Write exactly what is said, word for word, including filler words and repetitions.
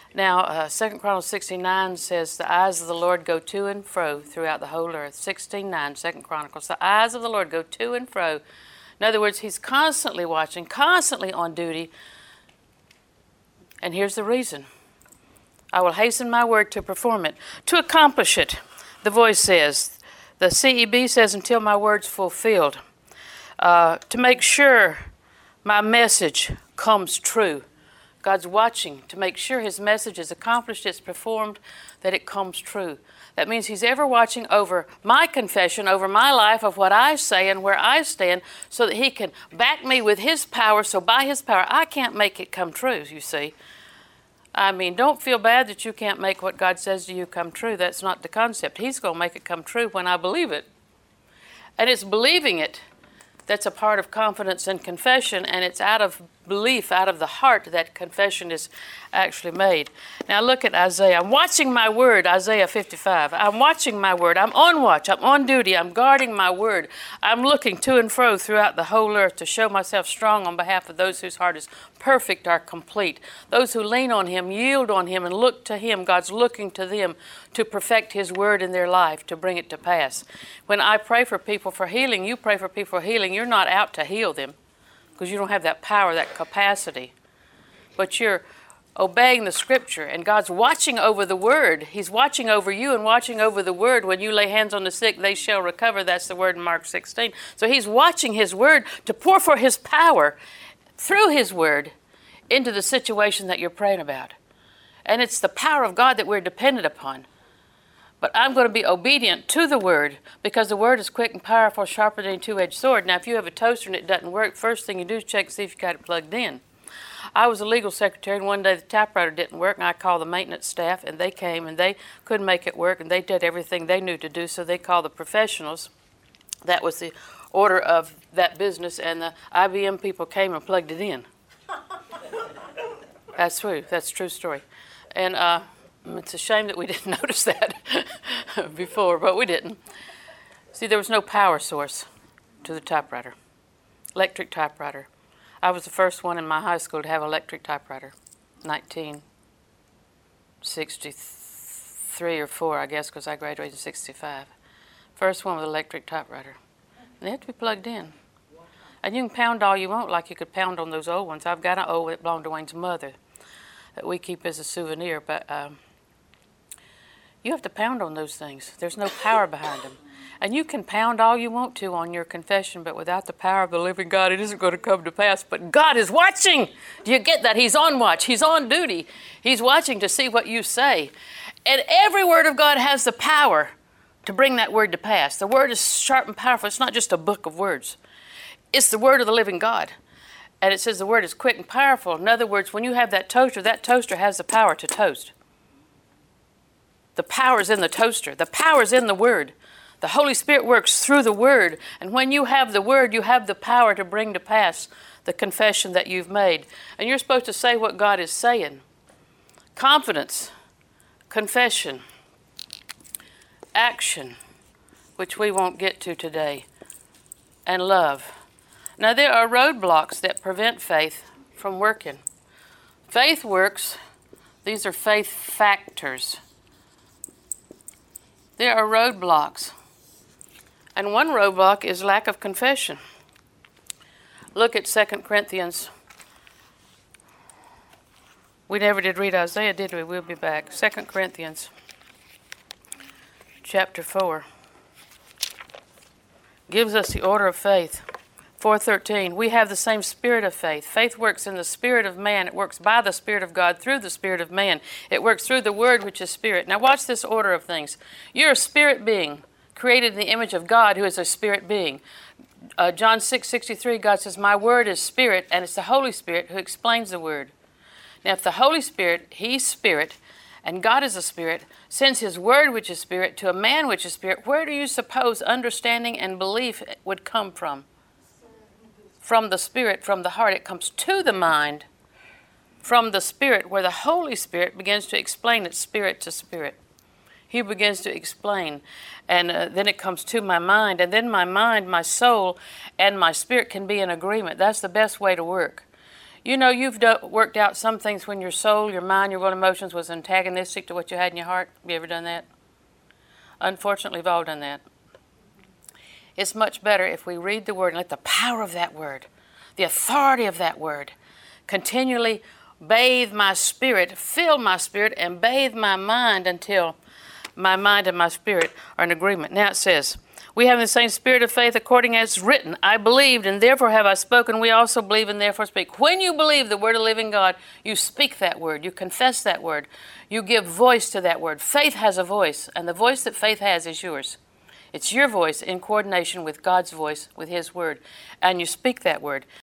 Now, uh, Second Chronicles sixteen nine says, the eyes of the Lord go to and fro throughout the whole earth. sixteen nine, Second Chronicles. The eyes of the Lord go to and fro. In other words, he's constantly watching, constantly on duty. And here's the reason. I will hasten my word to perform it, to accomplish it. The voice says, the C E B says, until my word's fulfilled. Uh, to make sure my message comes true. God's watching to make sure his message is accomplished, it's performed, that it comes true. That means he's ever watching over my confession, over my life of what I say and where I stand, so that he can back me with his power, so by his power I can't make it come true, you see. I mean, don't feel bad that you can't make what God says to you come true. That's not the concept. He's going to make it come true when I believe it. And it's believing it that's a part of confidence and confession, and it's out of belief, out of the heart, that confession is actually made. Now look at Isaiah. I'm watching my word, Isaiah fifty-five. I'm watching my word. I'm on watch. I'm on duty. I'm guarding my word. I'm looking to and fro throughout the whole earth to show myself strong on behalf of those whose heart is perfect or complete. Those who lean on him, yield on him, and look to him. God's looking to them to perfect his word in their life, to bring it to pass. When I pray for people for healing, you pray for people for healing, you're not out to heal them, because you don't have that power, that capacity. But you're obeying the scripture, and God's watching over the word. He's watching over you and watching over the word. When you lay hands on the sick, they shall recover. That's the word in Mark sixteen. So he's watching his word to pour for his power through his word into the situation that you're praying about. And it's the power of God that we're dependent upon. But I'm going to be obedient to the word, because the word is quick and powerful, sharper than a two-edged sword. Now, if you have a toaster and it doesn't work, first thing you do is check to see if you got it plugged in. I was a legal secretary, and one day the typewriter didn't work, and I called the maintenance staff, and they came, and they couldn't make it work, and they did everything they knew to do, so they called the professionals. That was the order of that business, and the I B M people came and plugged it in. That's true. That's a true story. And uh, it's a shame that we didn't notice that before, but we didn't. See, there was no power source to the typewriter, electric typewriter. I was the first one in my high school to have an electric typewriter, nineteen sixty-three or four, I guess, because I graduated in sixty-five. First one with electric typewriter. And they had to be plugged in. And you can pound all you want, like you could pound on those old ones. I've got an old one that belonged to Wayne's mother that we keep as a souvenir, but um, you have to pound on those things. There's no power behind them. And you can pound all you want to on your confession, but without the power of the living God, it isn't going to come to pass. But God is watching. Do you get that? He's on watch. He's on duty. He's watching to see what you say. And every word of God has the power to bring that word to pass. The word is sharp and powerful. It's not just a book of words. It's the word of the living God. And it says the word is quick and powerful. In other words, when you have that toaster, that toaster has the power to toast. The power is in the toaster. The power is in the word. The Holy Spirit works through the word. And when you have the word, you have the power to bring to pass the confession that you've made. And you're supposed to say what God is saying. Confidence, confession, action, which we won't get to today, and love. Now, there are roadblocks that prevent faith from working. Faith works. These are faith factors. There are roadblocks. And one roadblock is lack of confession. Look at Second Corinthians. We never did read Isaiah, did we? We'll be back. Second Corinthians chapter four gives us the order of faith. four thirteen, we have the same spirit of faith. Faith works in the spirit of man. It works by the Spirit of God through the Spirit of man. It works through the Word, which is spirit. Now watch this order of things. You're a spirit being, created in the image of God, who is a spirit being. Uh, John six sixty-three, God says, my word is spirit, and it's the Holy Spirit who explains the word. Now if the Holy Spirit, he's spirit, and God is a spirit, sends his word, which is spirit, to a man, which is spirit, where do you suppose understanding and belief would come from? From the spirit, from the heart. It comes to the mind from the spirit, where the Holy Spirit begins to explain it spirit to spirit. He begins to explain, and uh, then it comes to my mind, and then my mind, my soul, and my spirit can be in agreement. That's the best way to work. You know, you've do- worked out some things when your soul, your mind, your will, and emotions was antagonistic to what you had in your heart. Have you ever done that? Unfortunately, we've all done that. It's much better if we read the Word and let the power of that Word, the authority of that Word, continually bathe my spirit, fill my spirit, and bathe my mind until my mind and my spirit are in agreement. Now it says, we have the same spirit of faith according as written. I believed, and therefore have I spoken. We also believe, and therefore speak. When you believe the word of the living God, you speak that word. You confess that word. You give voice to that word. Faith has a voice, and the voice that faith has is yours. It's your voice in coordination with God's voice, with His word. And you speak that word.